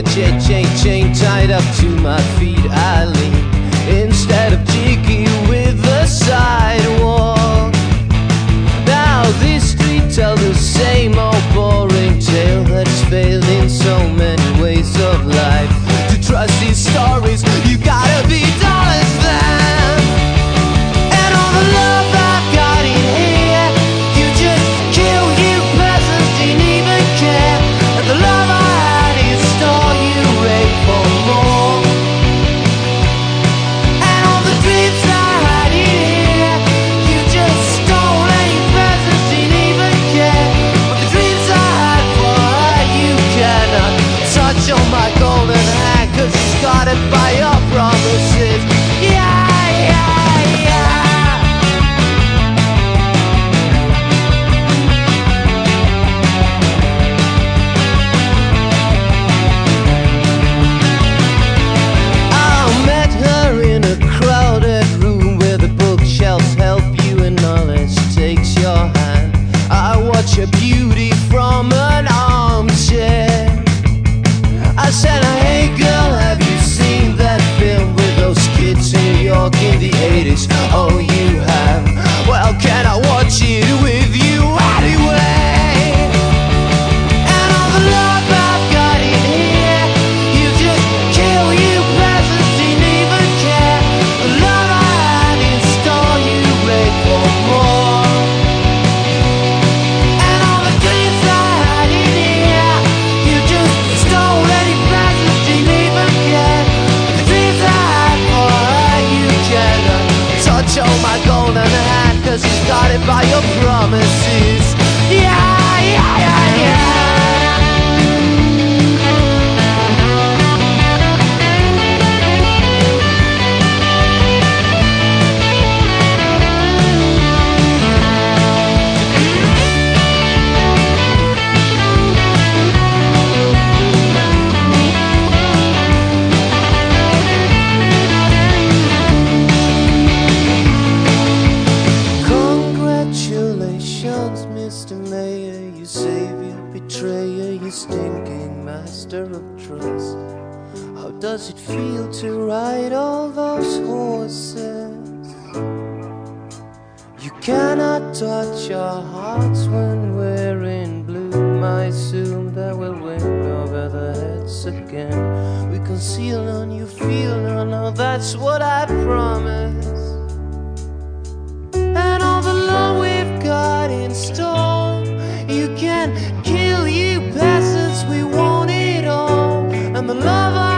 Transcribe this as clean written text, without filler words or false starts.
chain tied up to my feet. I lean instead of jiggy with the sidewalk. Now this street tells the same old boring tale that's failed in so many ways of life. To trust these stories, you gotta be dollars then. And all the love I've got in here, you just kill, you peasants didn't even care. And the love I had in store, you wait for more. And all the dreams I had in here, you just stole, and you peasants didn't even care. But the dreams I had for her, you cannot touch on my golden hand, 'cause it's guarded by your promises. Yeah, yeah, yeah. I met her in a crowded room where the bookshelves help you and knowledge takes your hand. I watch her beauty from an armchair. I said, hey girl, have you seen that film with those kids in New York in the 80s? Oh, you have? Well, can I watch it with you anyway? And all the love I've got in here, you just kill, you peasants didn't even care. The love I had in store, you wait for more. And all the dreams I had in here, you just stole, any peasants didn't even care. The dreams I had for her, you cannot touch on my golden hand, 'cause it's guarded by your promises. Yeah, yeah, yeah, yeah. Congratulations, Mr. Mayor, you savior, betrayer, you stinking master of trust. How does it feel to ride all those horses? You cannot touch our hearts when we're in bloom. I assume that we'll win over the heads again. We conceal none, you feel none, no, that's what I promise. And all the love we've got in store, you can kill, you peasants, we want it all. And the love I